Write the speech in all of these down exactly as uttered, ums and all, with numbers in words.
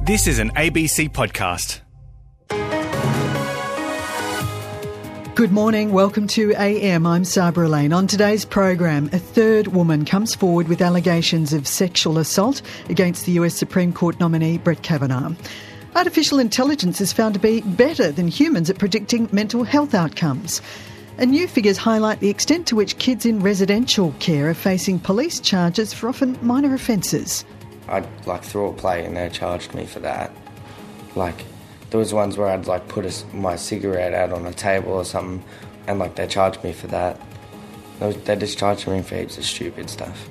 This is an A B C podcast. Good morning, welcome to A M. I'm Sabra Lane. On today's program, a third woman comes forward with allegations of sexual assault against the U S Supreme Court nominee Brett Kavanaugh. Artificial intelligence is found to be better than humans at predicting mental health outcomes. And new figures highlight the extent to which kids in residential care are facing police charges for often minor offences. I'd like throw a plate and they charged me for that. Like, there was ones where I'd like put a, my cigarette out on a table or something and like they charged me for that. They, was, they just charged me for heaps of stupid stuff.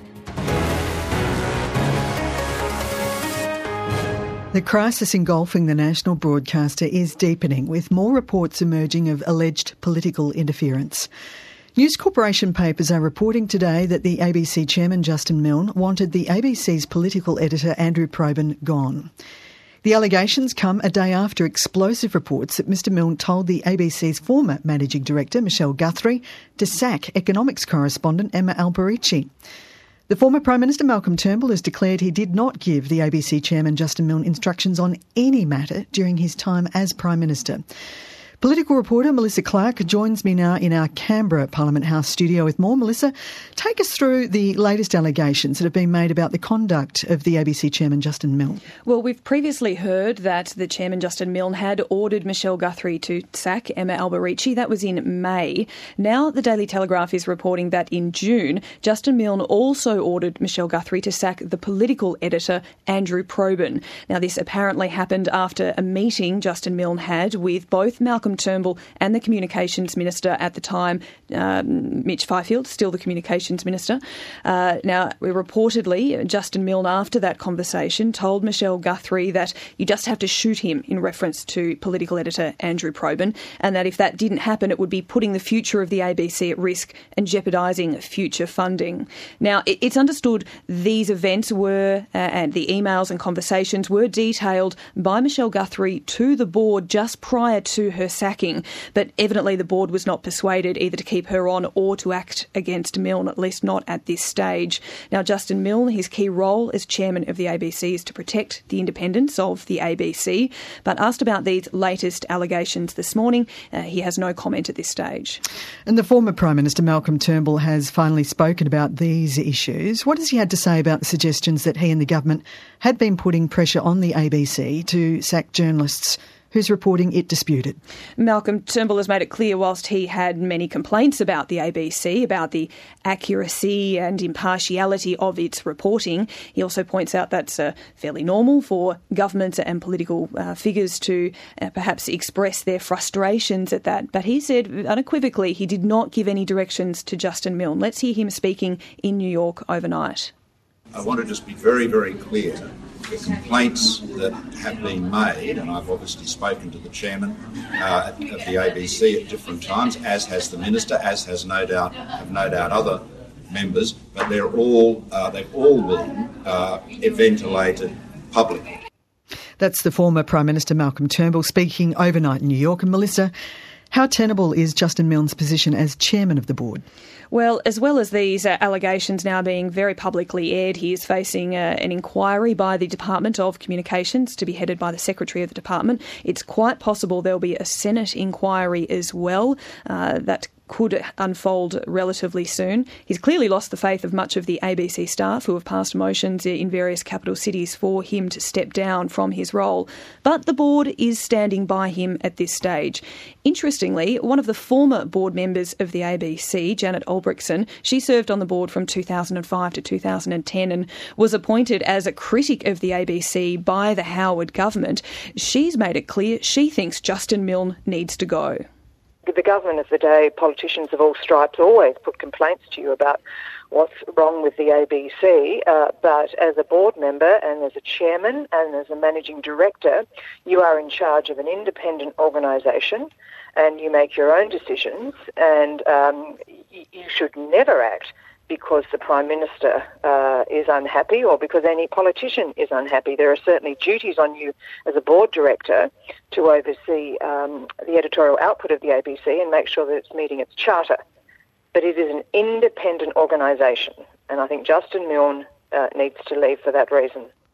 The crisis engulfing the national broadcaster is deepening, with more reports emerging of alleged political interference. News Corporation papers are reporting today that the A B C chairman, Justin Milne, wanted the A B C's political editor, Andrew Probyn, gone. The allegations come a day after explosive reports that Mr Milne told the A B C's former managing director, Michelle Guthrie, to sack economics correspondent Emma Alberici. The former Prime Minister Malcolm Turnbull has declared he did not give the A B C chairman Justin Milne instructions on any matter during his time as Prime Minister. Political reporter Melissa Clark joins me now in our Canberra Parliament House studio with more. Melissa, take us through the latest allegations that have been made about the conduct of the A B C chairman Justin Milne. Well, we've previously heard that the chairman Justin Milne had ordered Michelle Guthrie to sack Emma Alberici. That was in May. Now the Daily Telegraph is reporting that in June, Justin Milne also ordered Michelle Guthrie to sack the political editor Andrew Probyn. Now this apparently happened after a meeting Justin Milne had with both Malcolm Turnbull and the Communications Minister at the time, um, Mitch Fifield, still the Communications Minister. Uh, now, reportedly, Justin Milne, after that conversation, told Michelle Guthrie that you just have to shoot him in reference to political editor Andrew Probyn, and that if that didn't happen, it would be putting the future of the A B C at risk and jeopardising future funding. Now, it, it's understood these events were, uh, and the emails and conversations were detailed by Michelle Guthrie to the board just prior to her sacking, but evidently the board was not persuaded either to keep her on or to act against Milne, at least not at this stage. Now, Justin Milne, his key role as chairman of the A B C is to protect the independence of the A B C, but asked about these latest allegations this morning, uh, he has no comment at this stage. And the former Prime Minister Malcolm Turnbull has finally spoken about these issues. What has he had to say about the suggestions that he and the government had been putting pressure on the A B C to sack journalists whose reporting it disputed? Malcolm Turnbull has made it clear, whilst he had many complaints about the A B C, about the accuracy and impartiality of its reporting, he also points out that's uh, fairly normal for governments and political uh, figures to uh, perhaps express their frustrations at that. But he said unequivocally he did not give any directions to Justin Milne. Let's hear him speaking in New York overnight. I want to just be very, very clear. The complaints that have been made, and I've obviously spoken to the chairman uh, of the A B C at different times, as has the minister, as has no doubt have no doubt other members, but they're all uh, they've all been uh, ventilated publicly. That's the former Prime Minister Malcolm Turnbull speaking overnight in New York. And Melissa, how tenable is Justin Milne's position as chairman of the board? Well, as well as these uh, allegations now being very publicly aired, he is facing uh, an inquiry by the Department of Communications to be headed by the Secretary of the Department. It's quite possible there'll be a Senate inquiry as well uh, that could unfold relatively soon. He's clearly lost the faith of much of the A B C staff who have passed motions in various capital cities for him to step down from his role. But the board is standing by him at this stage. Interestingly, one of the former board members of the A B C, Janet Albrechtsen, she served on the board from two thousand five to two thousand ten and was appointed as a critic of the A B C by the Howard government. She's made it clear she thinks Justin Milne needs to go. The government of the day, politicians of all stripes always put complaints to you about what's wrong with the A B C, uh, but as a board member and as a chairman and as a managing director, you are in charge of an independent organisation and you make your own decisions, and um, y- you should never act because the Prime Minister uh, is unhappy or because any politician is unhappy. There are certainly duties on you as a board director to oversee um, the editorial output of the A B C and make sure that it's meeting its charter. But it is an independent organisation, and I think Justin Milne uh, needs to leave for that reason.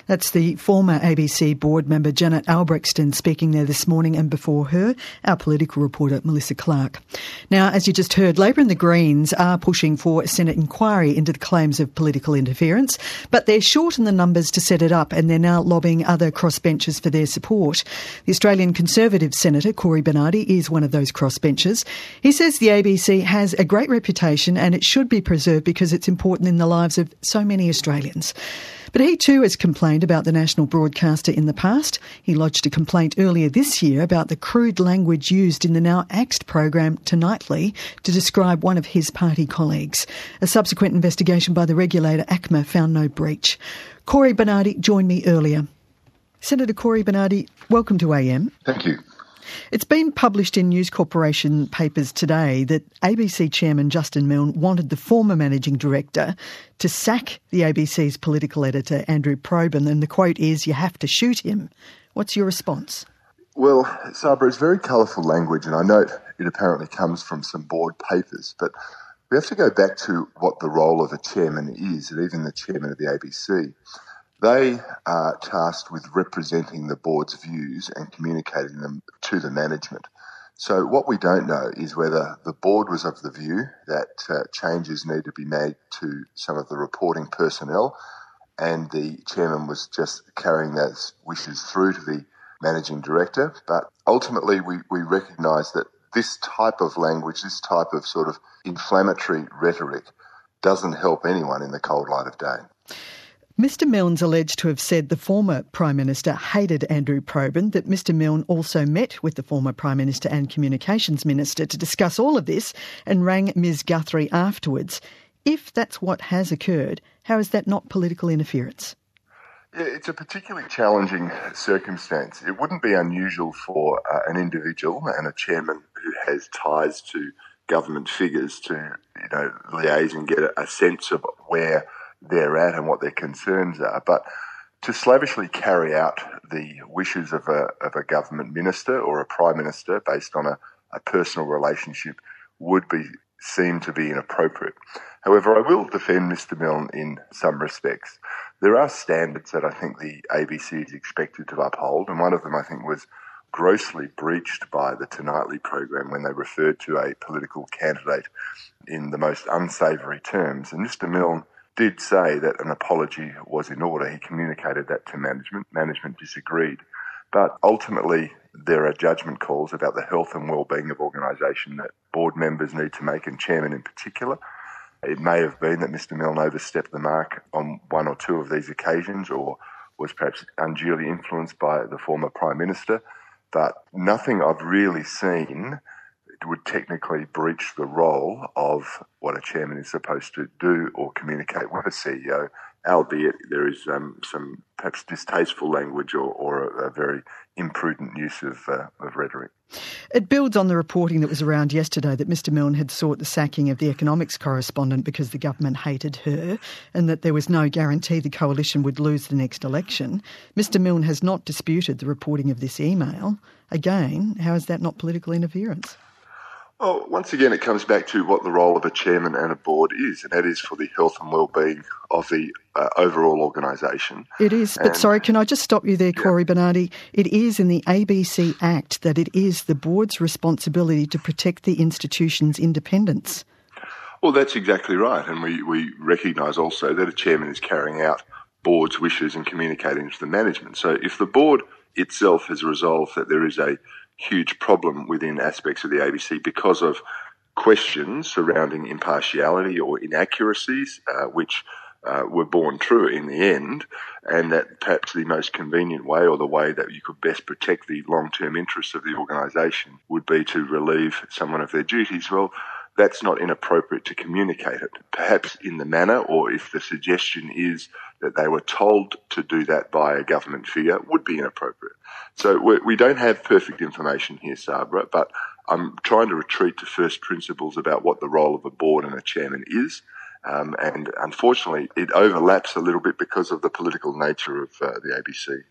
That's the former A B C board member Janet Albrechtston speaking there this morning, and before her, our political reporter Melissa Clark. Now, as you just heard, Labor and the Greens are pushing for a Senate inquiry into the claims of political interference, but they're short in the numbers to set it up, and they're now lobbying other crossbenchers for their support. The Australian Conservative Senator Cory Bernardi is one of those crossbenchers. He says the A B C has a great reputation and it should be preserved because it's important in the lives of so many Australians. But he too has complained about the national broadcaster in the past. He lodged a complaint earlier this year about the crude language used in the now axed program Tonightly to describe one of his party colleagues. A subsequent investigation by the regulator A C M A found no breach. Cory Bernardi joined me earlier. Senator Cory Bernardi, welcome to A M. Thank you. It's been published in News Corporation papers today that A B C Chairman Justin Milne wanted the former Managing Director to sack the A B C's political editor Andrew Probyn, and the quote is, "You have to shoot him." What's your response? Well, Sabra, it's very colourful language, and I note it apparently comes from some board papers, but we have to go back to what the role of a chairman is, and even the chairman of the A B C. They are tasked with representing the board's views and communicating them to the management. So what we don't know is whether the board was of the view that uh, changes need to be made to some of the reporting personnel, and the chairman was just carrying those wishes through to the managing director. But ultimately we, we recognise that this type of language, this type of sort of inflammatory rhetoric doesn't help anyone in the cold light of day. Mister Milne's alleged to have said the former Prime Minister hated Andrew Probyn, that Mister Milne also met with the former Prime Minister and Communications Minister to discuss all of this and rang Miz Guthrie afterwards. If that's what has occurred, how is that not political interference? Yeah, it's a particularly challenging circumstance. It wouldn't be unusual for uh, an individual and a chairman who has ties to government figures to, you know, liaise and get a, a sense of where they're at and what their concerns are. But to slavishly carry out the wishes of a of a government minister or a prime minister based on a, a personal relationship would be seem to be inappropriate. However, I will defend Mister Milne in some respects. There are standards that I think the A B C is expected to uphold, and one of them I think was grossly breached by the Tonightly program when they referred to a political candidate in the most unsavoury terms. And Mister Milne did say that an apology was in order. He communicated that to management. Management disagreed. But ultimately, there are judgment calls about the health and well-being of organisation that board members need to make, and chairman in particular. It may have been that Mister Milne overstepped the mark on one or two of these occasions, or was perhaps unduly influenced by the former Prime Minister. But nothing I've really seen would technically breach the role of what a chairman is supposed to do or communicate with a C E O, albeit there is um, some perhaps distasteful language or, or a, a very imprudent use of, uh, of rhetoric. It builds on the reporting that was around yesterday that Mister Milne had sought the sacking of the economics correspondent because the government hated her and that there was no guarantee the coalition would lose the next election. Mister Milne has not disputed the reporting of this email. Again, how is that not political interference? Well, once again, it comes back to what the role of a chairman and a board is, and that is for the health and well-being of the uh, overall organisation. It is, but and, sorry, can I just stop you there, yeah. Cory Bernardi? It is in the A B C Act that it is the board's responsibility to protect the institution's independence. Well, that's exactly right, and we, we recognise also that a chairman is carrying out board's wishes and communicating to the management. So if the board itself has resolved that there is a huge problem within aspects of the A B C because of questions surrounding impartiality or inaccuracies, uh, which uh, were borne true in the end, and that perhaps the most convenient way or the way that you could best protect the long-term interests of the organisation would be to relieve someone of their duties. Well, that's not inappropriate to communicate it, perhaps in the manner, or if the suggestion is that they were told to do that by a government figure, would be inappropriate. So we, we don't have perfect information here, Sabra, but I'm trying to retreat to first principles about what the role of a board and a chairman is. Um, and unfortunately, it overlaps a little bit because of the political nature of uh, the A B C.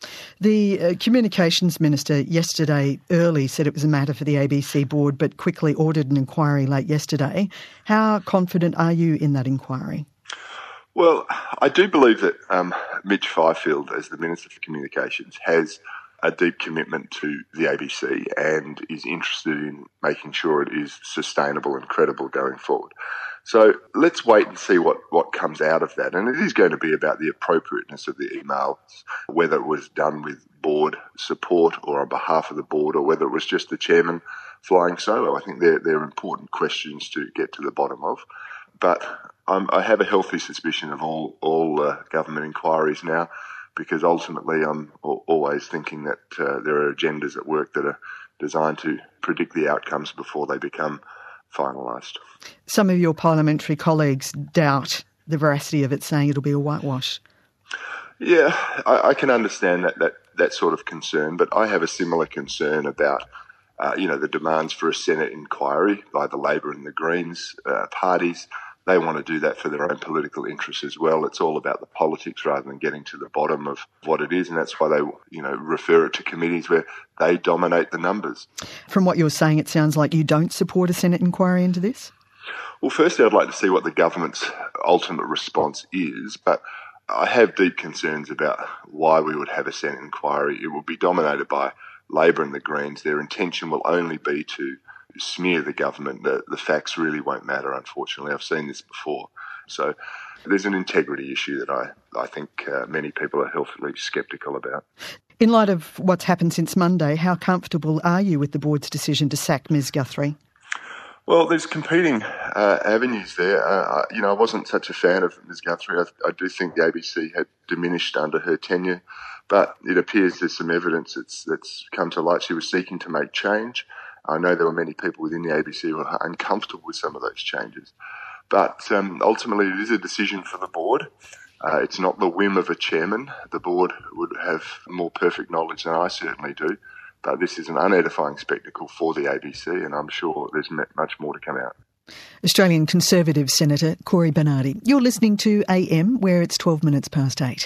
The uh, Communications Minister yesterday early said it was a matter for the A B C board, but quickly ordered an inquiry late yesterday. How confident are you in that inquiry? Well, I do believe that um, Mitch Fifield, as the Minister for Communications, has a deep commitment to the A B C and is interested in making sure it is sustainable and credible going forward. So let's wait and see what, what comes out of that. And it is going to be about the appropriateness of the emails, whether it was done with board support or on behalf of the board, or whether it was just the chairman flying solo. I think they're, they're important questions to get to the bottom of. But um, I have a healthy suspicion of all, all uh, government inquiries now, because ultimately I'm always thinking that uh, there are agendas at work that are designed to predict the outcomes before they become finalised. Some of your parliamentary colleagues doubt the veracity of it, saying it'll be a whitewash. Yeah, I, I can understand that, that that sort of concern, but I have a similar concern about uh, you know, the demands for a Senate inquiry by the Labor and the Greens uh, parties. They want to do that for their own political interests as well. It's all about the politics rather than getting to the bottom of what it is, and that's why they, you know, refer it to committees where they dominate the numbers. From what you're saying, it sounds like you don't support a Senate inquiry into this? Well, firstly, I'd like to see what the government's ultimate response is, but I have deep concerns about why we would have a Senate inquiry. It will be dominated by Labor and the Greens. Their intention will only be to smear the government. The, the facts really won't matter, unfortunately. I've seen this before. So there's an integrity issue that I, I think uh, many people are healthily sceptical about. In light of what's happened since Monday, how comfortable are you with the board's decision to sack Miz Guthrie? Well, there's competing uh, avenues there. Uh, you know, I wasn't such a fan of Miz Guthrie. I, I do think the A B C had diminished under her tenure, but it appears there's some evidence that's, that's come to light. She was seeking to make change. I know there were many people within the A B C who were uncomfortable with some of those changes. But um, ultimately it is a decision for the board. Uh, it's not the whim of a chairman. The board would have more perfect knowledge than I certainly do. But this is an unedifying spectacle for the A B C, and I'm sure there's much more to come out. Australian Conservative Senator Cory Bernardi. You're listening to A M, where it's twelve minutes past eight.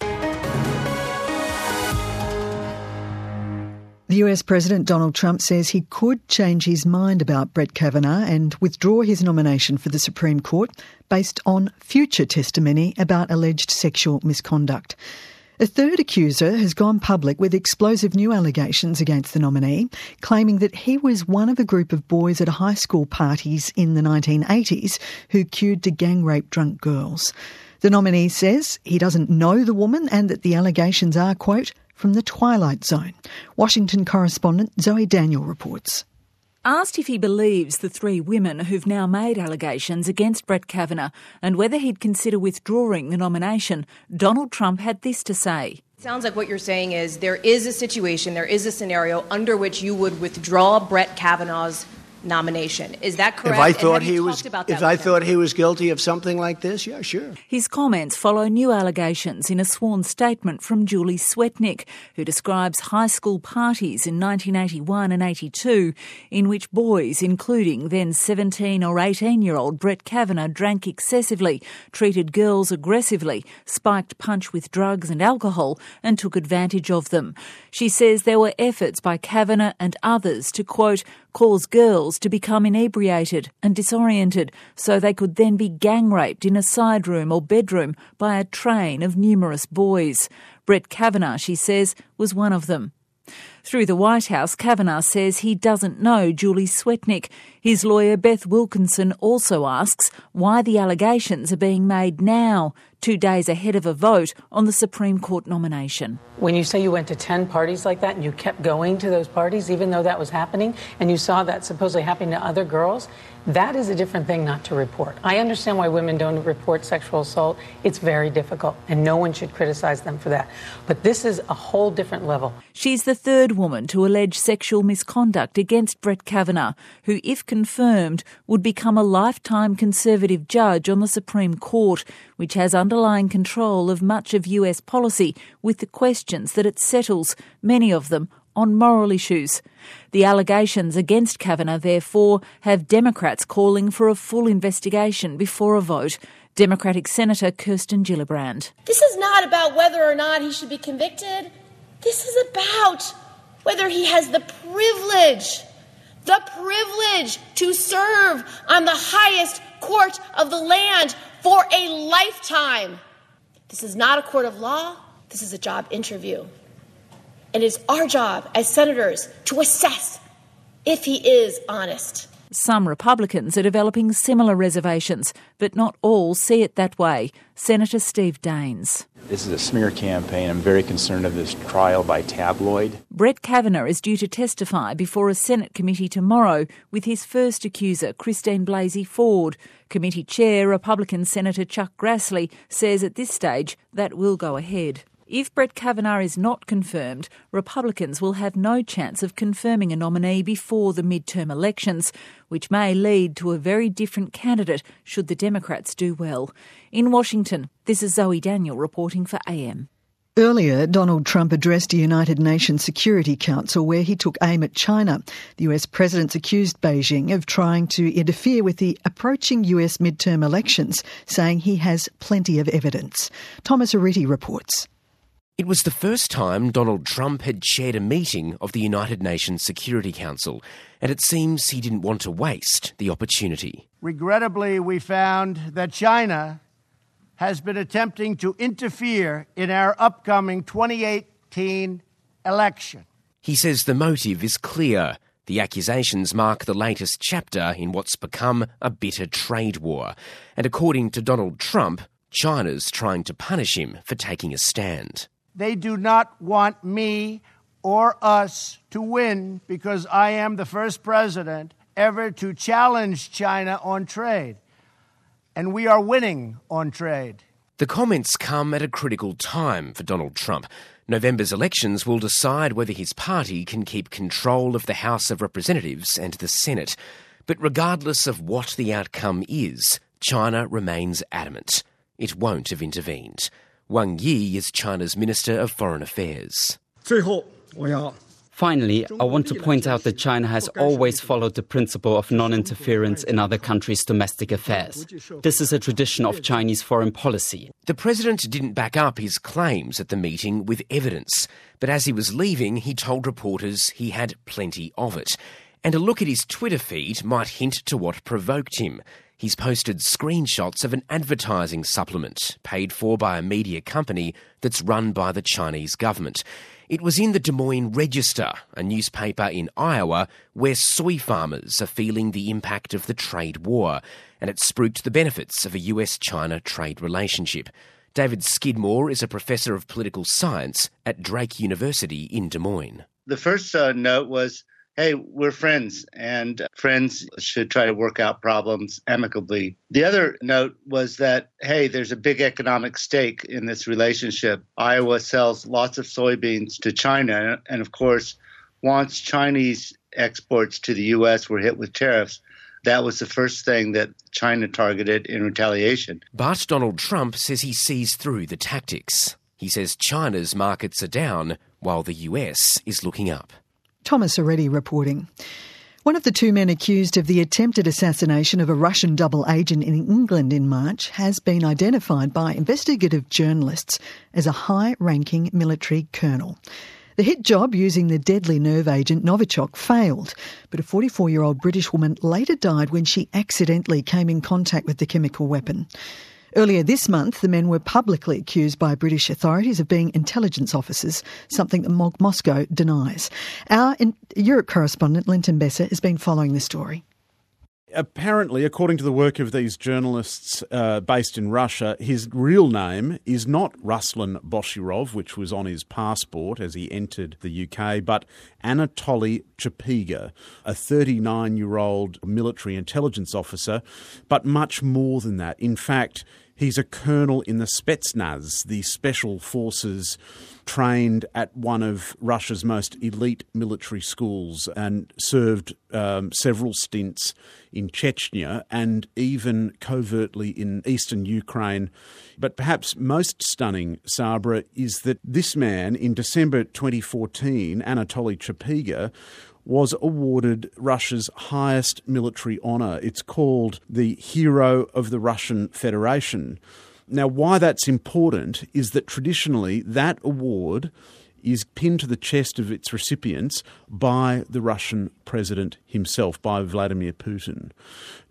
The U S President Donald Trump says he could change his mind about Brett Kavanaugh and withdraw his nomination for the Supreme Court based on future testimony about alleged sexual misconduct. A third accuser has gone public with explosive new allegations against the nominee, claiming that he was one of a group of boys at high school parties in the nineteen eighties who queued to gang rape drunk girls. The nominee says he doesn't know the woman and that the allegations are, quote, from the Twilight Zone. Washington correspondent Zoe Daniel reports. Asked if he believes the three women who've now made allegations against Brett Kavanaugh and whether he'd consider withdrawing the nomination, Donald Trump had this to say. It sounds like what you're saying is there is a situation, there is a scenario under which you would withdraw Brett Kavanaugh's nomination. Is that correct? If I thought he was, if I thought he was guilty of something like this, yeah, sure. His comments follow new allegations in a sworn statement from Julie Swetnick, who describes high school parties in nineteen eighty-one and eighty-two in which boys, including then seventeen or eighteen-year-old Brett Kavanaugh, drank excessively, treated girls aggressively, spiked punch with drugs and alcohol, and took advantage of them. She says there were efforts by Kavanaugh and others to, quote, cause girls to become inebriated and disoriented so they could then be gang raped in a side room or bedroom by a train of numerous boys. Brett Kavanaugh, she says, was one of them. Through the White House, Kavanaugh says he doesn't know Julie Swetnick. His lawyer Beth Wilkinson also asks why the allegations are being made now, two days ahead of a vote on the Supreme Court nomination. When you say you went to ten parties like that and you kept going to those parties even though that was happening and you saw that supposedly happening to other girls, that is a different thing not to report. I understand why women don't report sexual assault. It's very difficult and no one should criticize them for that. But this is a whole different level. She's the third woman to allege sexual misconduct against Brett Kavanaugh, who, if confirmed, would become a lifetime Conservative judge on the Supreme Court, which has underlying control of much of U S policy with the questions that it settles, many of them on moral issues. The allegations against Kavanaugh, therefore, have Democrats calling for a full investigation before a vote. Democratic Senator Kirsten Gillibrand. This is not about whether or not he should be convicted. This is about whether he has the privilege, the privilege to serve on the highest court of the land for a lifetime. This is not a court of law. This is a job interview. And it is our job as senators to assess if he is honest. Some Republicans are developing similar reservations, but not all see it that way. Senator Steve Daines. This is a smear campaign. I'm very concerned of this trial by tabloid. Brett Kavanaugh is due to testify before a Senate committee tomorrow with his first accuser, Christine Blasey Ford. Committee chair, Republican Senator Chuck Grassley, says at this stage that will go ahead. If Brett Kavanaugh is not confirmed, Republicans will have no chance of confirming a nominee before the midterm elections, which may lead to a very different candidate should the Democrats do well. In Washington, this is Zoe Daniel reporting for A M. Earlier, Donald Trump addressed the United Nations Security Council where he took aim at China. The U S president's accused Beijing of trying to interfere with the approaching U S midterm elections, saying he has plenty of evidence. Thomas Arritti reports. It was the first time Donald Trump had chaired a meeting of the United Nations Security Council, and it seems he didn't want to waste the opportunity. Regrettably, we found that China has been attempting to interfere in our upcoming twenty eighteen election. He says the motive is clear. The accusations mark the latest chapter in what's become a bitter trade war. And according to Donald Trump, China's trying to punish him for taking a stand. They do not want me or us to win because I am the first president ever to challenge China on trade. And we are winning on trade. The comments come at a critical time for Donald Trump. November's elections will decide whether his party can keep control of the House of Representatives and the Senate. But regardless of what the outcome is, China remains adamant. It won't have intervened. Wang Yi is China's Minister of Foreign Affairs. Finally, I want to point out that China has always followed the principle of non-interference in other countries' domestic affairs. This is a tradition of Chinese foreign policy. The president didn't back up his claims at the meeting with evidence, but as he was leaving, he told reporters he had plenty of it. And a look at his Twitter feed might hint to what provoked him. He's posted screenshots of an advertising supplement paid for by a media company that's run by the Chinese government. It was in the Des Moines Register, a newspaper in Iowa, where soy farmers are feeling the impact of the trade war, and it spruiked the benefits of a U S China trade relationship. David Skidmore is a professor of political science at Drake University in Des Moines. The first uh, note was, hey, we're friends, and friends should try to work out problems amicably. The other note was that, hey, there's a big economic stake in this relationship. Iowa sells lots of soybeans to China, and of course, once Chinese exports to the U S were hit with tariffs, that was the first thing that China targeted in retaliation. But Donald Trump says he sees through the tactics. He says China's markets are down, while the U S is looking up. Thomas Arritti reporting. One of the two men accused of the attempted assassination of a Russian double agent in England in March has been identified by investigative journalists as a high-ranking military colonel. The hit job using the deadly nerve agent Novichok failed, but a forty-four-year-old British woman later died when she accidentally came in contact with the chemical weapon. Earlier this month, the men were publicly accused by British authorities of being intelligence officers, something that Mo- Moscow denies. Our in- Europe correspondent, Linton Besser, has been following the story. Apparently, according to the work of these journalists uh, based in Russia, his real name is not Ruslan Boshirov, which was on his passport as he entered the U K, but Anatoly Chapiga, a thirty-nine-year-old military intelligence officer, but much more than that. In fact, he's a colonel in the Spetsnaz, the special forces trained at one of Russia's most elite military schools, and served um, several stints in Chechnya and even covertly in eastern Ukraine. But perhaps most stunning, Sabra, is that this man, in December twenty fourteen, Anatoly Chapiga, was awarded Russia's highest military honour. It's called the Hero of the Russian Federation. Now, why that's important is that traditionally that award is pinned to the chest of its recipients by the Russian president himself, by Vladimir Putin. Now,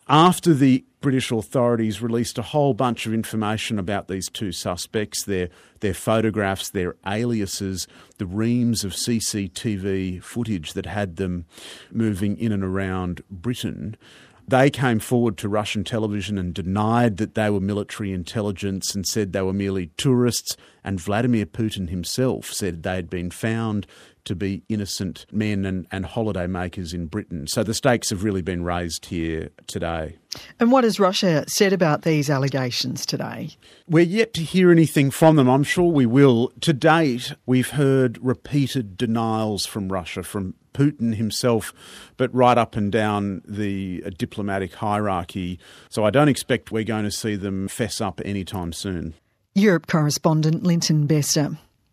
after the British authorities released a whole bunch of information about these two suspects, their their photographs, their aliases, the reams of C C T V footage that had them moving in and around Britain, they came forward to Russian television and denied that they were military intelligence and said they were merely tourists, and Vladimir Putin himself said they had been found to be innocent men and, and holiday makers in Britain. So the stakes have really been raised here today. And what has Russia said about these allegations today? We're yet to hear anything from them. I'm sure we will. To date, we've heard repeated denials from Russia, from Putin himself, but right up and down the diplomatic hierarchy. So I don't expect we're going to see them fess up anytime soon. Europe correspondent Linton Bester.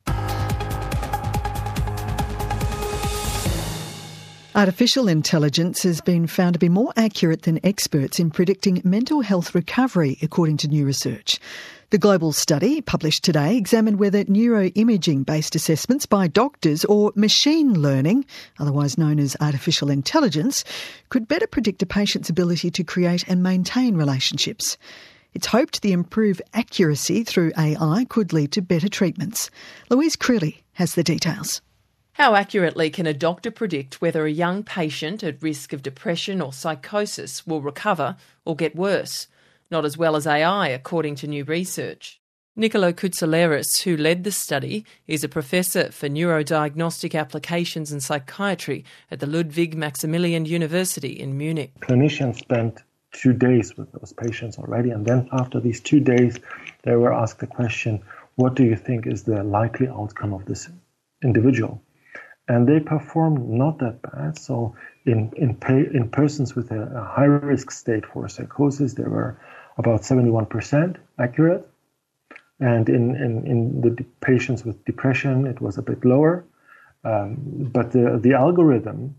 Artificial intelligence has been found to be more accurate than experts in predicting mental health recovery, according to new research. The global study, published today, examined whether neuroimaging-based assessments by doctors or machine learning, otherwise known as artificial intelligence, could better predict a patient's ability to create and maintain relationships. It's hoped the improved accuracy through A I could lead to better treatments. Louise Crilly has the details. How accurately can a doctor predict whether a young patient at risk of depression or psychosis will recover or get worse? Not as well as A I, according to new research. Nicolo Koutsaleris, who led the study, is a professor for neurodiagnostic applications and psychiatry at the Ludwig Maximilian University in Munich. Clinicians spent two days with those patients already, and then after these two days, they were asked the question, what do you think is the likely outcome of this individual? And they performed not that bad. So in in, pay, in persons with a, a high-risk state for psychosis, they were about seventy-one percent accurate. And in, in, in the patients with depression, it was a bit lower. Um, but the, the algorithm,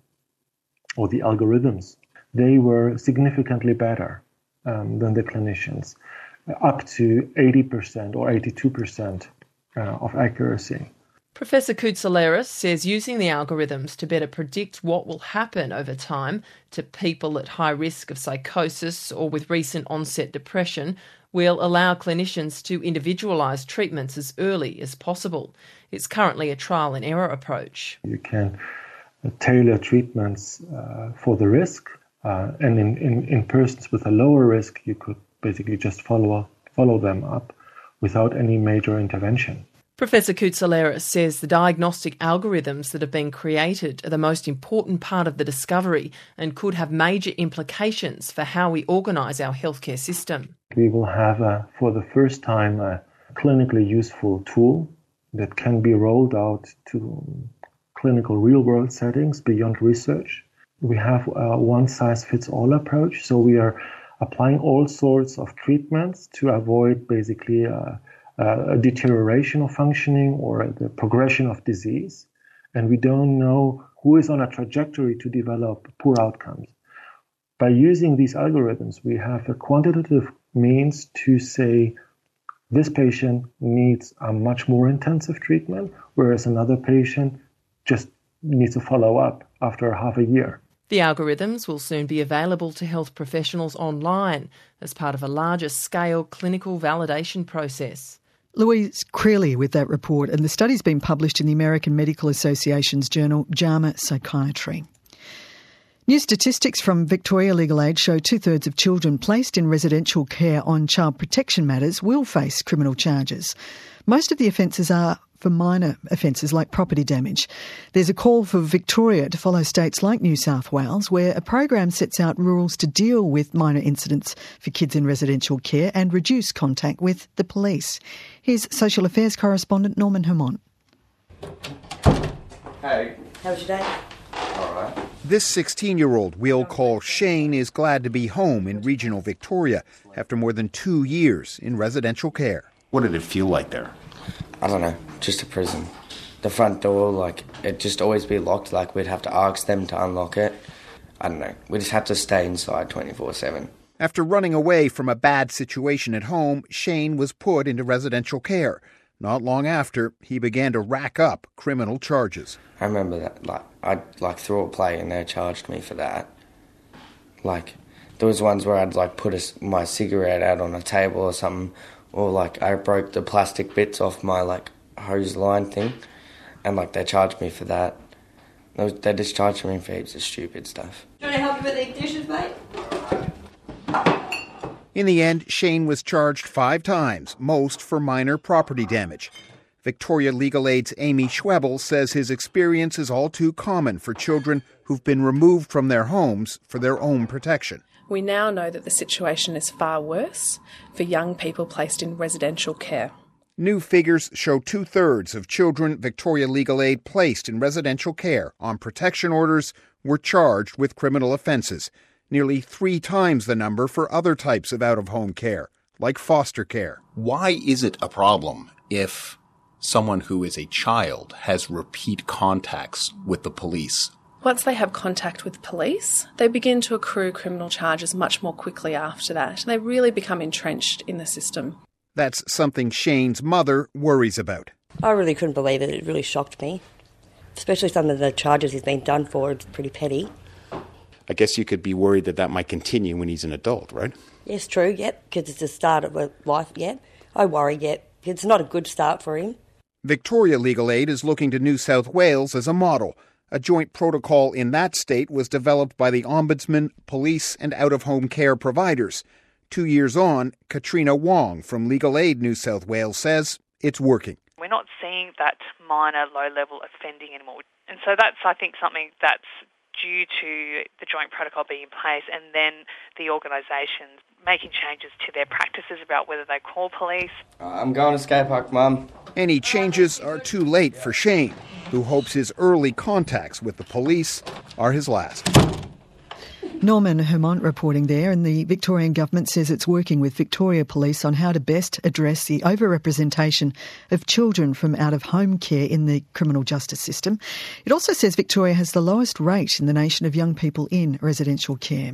or the algorithms, they were significantly better um, than the clinicians, up to eighty percent or eighty-two percent uh, of accuracy. Professor Koutsaleris says using the algorithms to better predict what will happen over time to people at high risk of psychosis or with recent onset depression will allow clinicians to individualise treatments as early as possible. It's currently a trial and error approach. You can tailor treatments uh, for the risk, uh, and in, in, in persons with a lower risk, you could basically just follow, follow them up without any major intervention. Professor Koutsaleris says the diagnostic algorithms that have been created are the most important part of the discovery and could have major implications for how we organise our healthcare system. We will have, a, for the first time, a clinically useful tool that can be rolled out to clinical real-world settings beyond research. We have a one-size-fits-all approach, so we are applying all sorts of treatments to avoid basically a Uh, a deterioration of functioning or the progression of disease. And we don't know who is on a trajectory to develop poor outcomes. By using these algorithms, we have a quantitative means to say this patient needs a much more intensive treatment, whereas another patient just needs to follow up after half a year. The algorithms will soon be available to health professionals online as part of a larger scale clinical validation process. Louise Crilly with that report, and the study's been published in the American Medical Association's journal JAMA Psychiatry. New statistics from Victoria Legal Aid show two-thirds of children placed in residential care on child protection matters will face criminal charges. Most of the offences are for minor offences like property damage. There's a call for Victoria to follow states like New South Wales, where a program sets out rules to deal with minor incidents for kids in residential care and reduce contact with the police. Here's Social Affairs correspondent Norman Hermont. Hey. How was your day? All right. This sixteen-year-old we'll call Shane is glad to be home in regional Victoria after more than two years in residential care. What did it feel like there? I don't know, just a prison. The front door, like, it'd just always be locked, like we'd have to ask them to unlock it. I don't know, we just had to stay inside twenty-four seven. After running away from a bad situation at home, Shane was put into residential care. Not long after, he began to rack up criminal charges. I remember that, like, I like threw a play and they charged me for that. Like, there was ones where I'd like put a, my cigarette out on a table or something, or like I broke the plastic bits off my like hose line thing, and like they charged me for that. They, they discharged me for heaps of stupid stuff. Do you want to help you with the dishes, mate? In the end, Shane was charged five times, most for minor property damage. Victoria Legal Aid's Amy Schwebel says his experience is all too common for children who've been removed from their homes for their own protection. We now know that the situation is far worse for young people placed in residential care. New figures show two-thirds of children Victoria Legal Aid placed in residential care on protection orders were charged with criminal offences, nearly three times the number for other types of out-of-home care, like foster care. Why is it a problem if someone who is a child has repeat contacts with the police? Once they have contact with police, they begin to accrue criminal charges much more quickly after that. They really become entrenched in the system. That's something Shane's mother worries about. I really couldn't believe it. It really shocked me. Especially some of the charges he's been done for. It's pretty petty. I guess you could be worried that that might continue when he's an adult, right? Yes, true, yep, because it's the start of life, yet. I worry, yet. It's not a good start for him. Victoria Legal Aid is looking to New South Wales as a model. A joint protocol in that state was developed by the Ombudsman, police and out-of-home care providers. Two years on, Katrina Wong from Legal Aid New South Wales says it's working. We're not seeing that minor, low-level offending anymore. And so that's, I think, something that's due to the joint protocol being in place and then the organisations making changes to their practices about whether they call police. I'm going to skate park, Mum. Any changes are too late for Shane, who hopes his early contacts with the police are his last. Norman Hermont reporting there, and the Victorian government says it's working with Victoria Police on how to best address the overrepresentation of children from out-of-home care in the criminal justice system. It also says Victoria has the lowest rate in the nation of young people in residential care.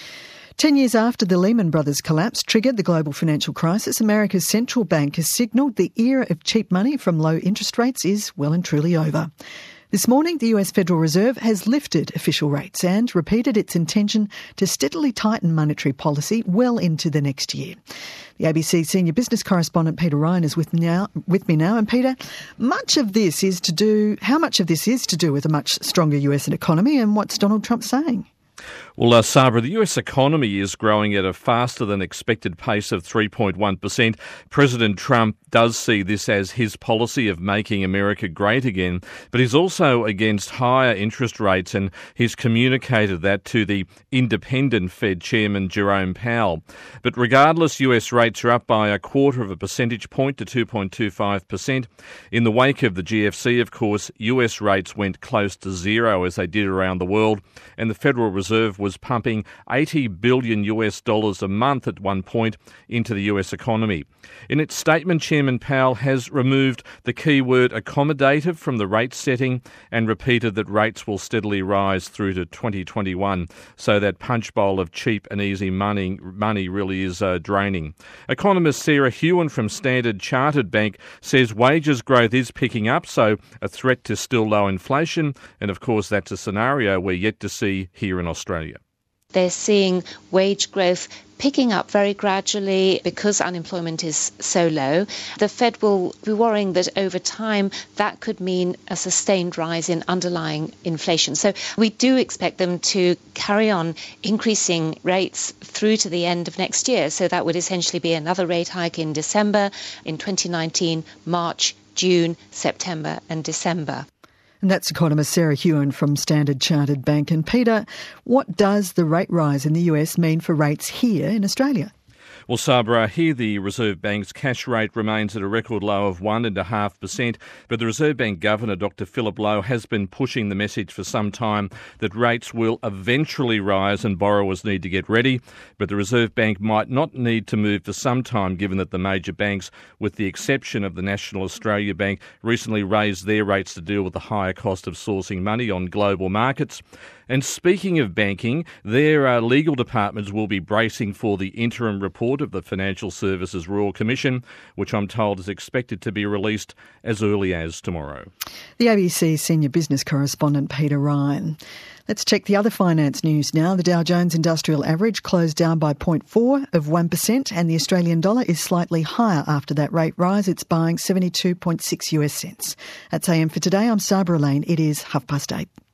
Ten years after the Lehman Brothers collapse triggered the global financial crisis, America's central bank has signalled the era of cheap money from low interest rates is well and truly over. This morning, the U S Federal Reserve has lifted official rates and repeated its intention to steadily tighten monetary policy well into the next year. The A B C senior business correspondent Peter Ryan is with me now. With me now, and Peter, much of this is to do. How much of this is to do with a much stronger U S economy, and what's Donald Trump saying? Well, uh, Sabra, the U S economy is growing at a faster than expected pace of three point one percent. President Trump does see this as his policy of making America great again, but he's also against higher interest rates, and he's communicated that to the independent Fed chairman Jerome Powell. But regardless, U S rates are up by a quarter of a percentage point to two point two five percent. In the wake of the G F C, of course, U S rates went close to zero as they did around the world, and the Federal Reserve was pumping eighty billion U S dollars a month at one point into the U S economy. In its statement, Chairman Powell has removed the keyword accommodative from the rate setting and repeated that rates will steadily rise through to twenty twenty-one. So that punch bowl of cheap and easy money money really is uh, draining. Economist Sarah Hewen from Standard Chartered Bank says wages growth is picking up, so a threat to still low inflation, and of course that's a scenario we're yet to see here in Australia. They're seeing wage growth picking up very gradually because unemployment is so low. The Fed will be worrying that over time that could mean a sustained rise in underlying inflation. So we do expect them to carry on increasing rates through to the end of next year. So that would essentially be another rate hike in December, in twenty nineteen, March, June, September and December. And that's economist Sarah Hewen from Standard Chartered Bank. And Peter, what does the rate rise in the U S mean for rates here in Australia? Well, Sabra, here the Reserve Bank's cash rate remains at a record low of one point five percent, but the Reserve Bank Governor, Doctor Philip Lowe, has been pushing the message for some time that rates will eventually rise and borrowers need to get ready. But the Reserve Bank might not need to move for some time, given that the major banks, with the exception of the National Australia Bank, recently raised their rates to deal with the higher cost of sourcing money on global markets. And speaking of banking, their uh, legal departments will be bracing for the interim report report of the Financial Services Royal Commission, which I'm told is expected to be released as early as tomorrow. The A B C senior business correspondent Peter Ryan. Let's check the other finance news now. The Dow Jones Industrial Average closed down by zero point four of one percent and the Australian dollar is slightly higher after that rate rise. It's buying seventy-two point six US cents. That's A M for today. I'm Sabra Lane. It is half past eight.